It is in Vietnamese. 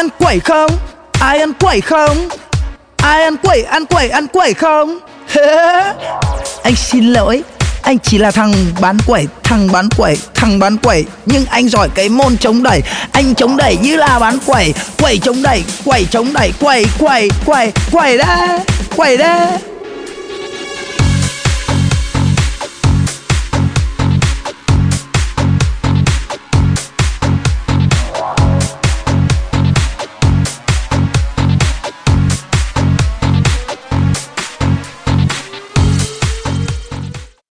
ăn quẩy không? Ai ăn quẩy không? Ai ăn quẩy, ăn quẩy, ăn quẩy không? Anh xin lỗi, anh chỉ là thằng bán quẩy, thằng bán quẩy, thằng bán quẩy. Nhưng anh giỏi cái môn chống đẩy. Anh chống đẩy như là bán quẩy. Quẩy chống đẩy, quẩy chống đẩy, quẩy, quẩy, quẩy, quẩy đó, quẩy đó.